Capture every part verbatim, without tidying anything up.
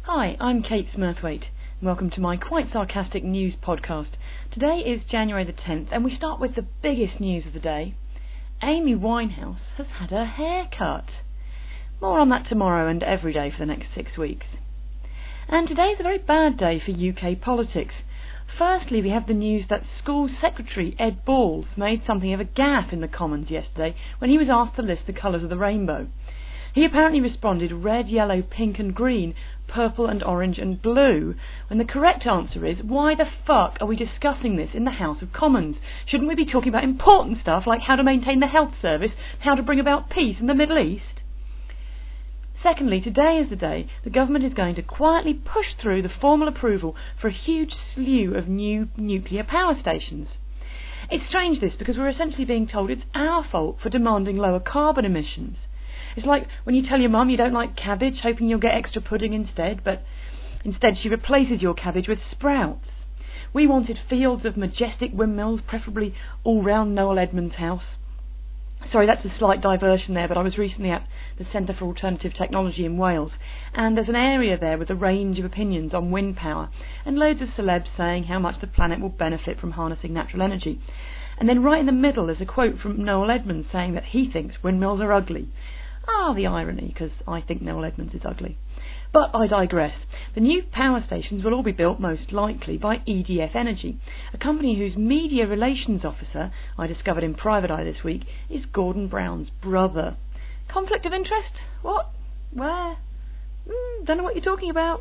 Hi, I'm Kate Smurthwaite, and welcome to my quite sarcastic news podcast. Today is January the tenth, and we start with the biggest news of the day. Amy Winehouse has had her hair cut. More on that tomorrow and every day for the next six weeks. And today is a very bad day for U K politics. Firstly, we have the news that School Secretary Ed Balls made something of a gaffe in the Commons yesterday when he was asked to list the colours of the rainbow. He apparently responded red, yellow, pink and green, purple and orange and blue, when the correct answer is, why the fuck are we discussing this in the House of Commons? Shouldn't we be talking about important stuff like how to maintain the health service, how to bring about peace in the Middle East? Secondly, today is the day the government is going to quietly push through the formal approval for a huge slew of new nuclear power stations. It's strange this, because we're essentially being told it's our fault for demanding lower carbon emissions. It's like when you tell your mum you don't like cabbage, hoping you'll get extra pudding instead, but instead she replaces your cabbage with sprouts. We wanted fields of majestic windmills, preferably all round Noel Edmonds' house. Sorry, that's a slight diversion there, but I was recently at the Centre for Alternative Technology in Wales, and there's an area there with a range of opinions on wind power, and loads of celebs saying how much the planet will benefit from harnessing natural energy. And then right in the middle is a quote from Noel Edmonds saying that he thinks windmills are ugly. Ah, the irony, because I think Noel Edmonds is ugly. But I digress. The new power stations will all be built most likely by E D F Energy, a company whose media relations officer, I discovered in Private Eye this week, is Gordon Brown's brother. Conflict of interest? What? Where? Mm, don't know what you're talking about.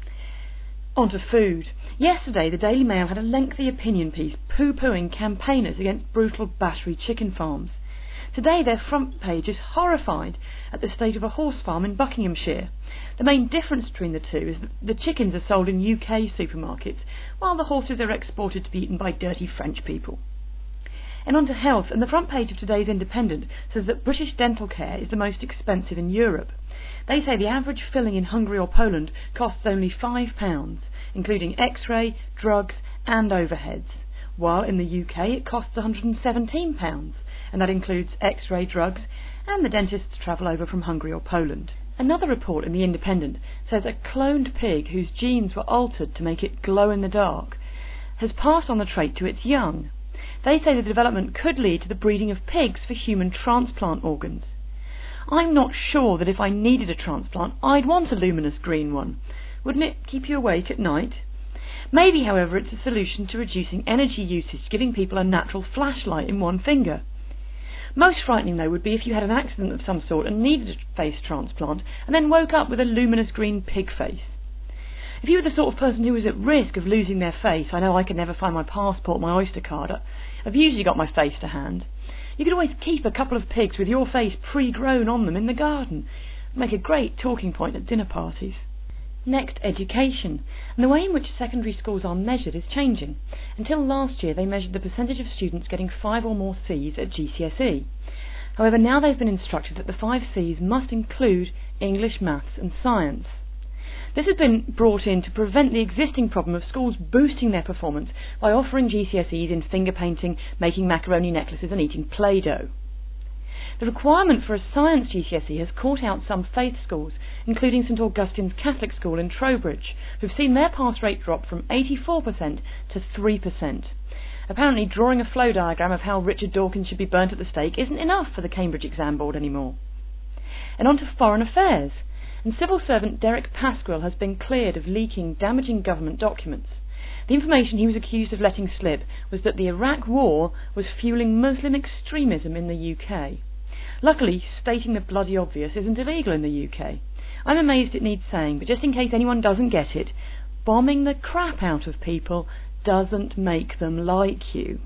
On to food. Yesterday, the Daily Mail had a lengthy opinion piece poo-pooing campaigners against brutal Battery chicken farms. Today their front page is horrified at the state of a horse farm in Buckinghamshire. The main difference between the two is that the chickens are sold in U K supermarkets, while the horses are exported to be eaten by dirty French people. And on to health, and the front page of today's Independent says that British dental care is the most expensive in Europe. They say the average filling in Hungary or Poland costs only five pounds, including x-ray, drugs and overheads, while in the U K it costs one hundred and seventeen pounds. And that includes x-ray, drugs, and the dentist's travel over from Hungary or Poland. Another report in The Independent says a cloned pig whose genes were altered to make it glow in the dark has passed on the trait to its young. They say the development could lead to the breeding of pigs for human transplant organs. I'm not sure that if I needed a transplant, I'd want a luminous green one. Wouldn't it keep you awake at night? Maybe, however, it's a solution to reducing energy usage, giving people a natural flashlight in one finger. Most frightening, though, would be if you had an accident of some sort and needed a face transplant, and then woke up with a luminous green pig face. If you were the sort of person who was at risk of losing their face, I know I could never find my passport, my Oyster card. I've usually got my face to hand. You could always keep a couple of pigs with your face pre-grown on them in the garden. Make a great talking point at dinner parties. Next, education. And the way in which secondary schools are measured is changing. Until last year, they measured the percentage of students getting five or more C's at G C S E. However, now they've been instructed that the five C's must include English, maths and science. This has been brought in to prevent the existing problem of schools boosting their performance by offering G C S Es in finger painting, making macaroni necklaces and eating Play-Doh. The requirement for a science G C S E has caught out some faith schools, including St Augustine's Catholic School in Trowbridge, who've seen their pass rate drop from eighty-four percent to three percent. Apparently, drawing a flow diagram of how Richard Dawkins should be burnt at the stake isn't enough for the Cambridge Exam Board anymore. And on to foreign affairs. And civil servant Derek Pasquill has been cleared of leaking damaging government documents. The information he was accused of letting slip was that the Iraq War was fueling Muslim extremism in the U K. Luckily, stating the bloody obvious isn't illegal in the U K. I'm amazed it needs saying, but just in case anyone doesn't get it, bombing the crap out of people doesn't make them like you.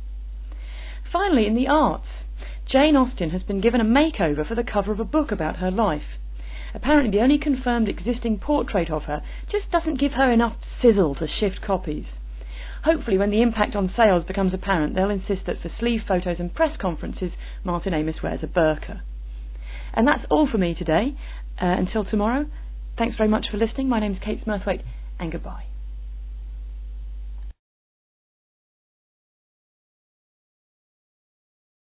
Finally, in the arts, Jane Austen has been given a makeover for the cover of a book about her life. Apparently the only confirmed existing portrait of her just doesn't give her enough sizzle to shift copies. Hopefully when the impact on sales becomes apparent, they'll insist that for sleeve photos and press conferences, Martin Amis wears a burqa. And that's all for me today. Uh, until tomorrow, thanks very much for listening. My name's Kate Smurthwaite, and goodbye.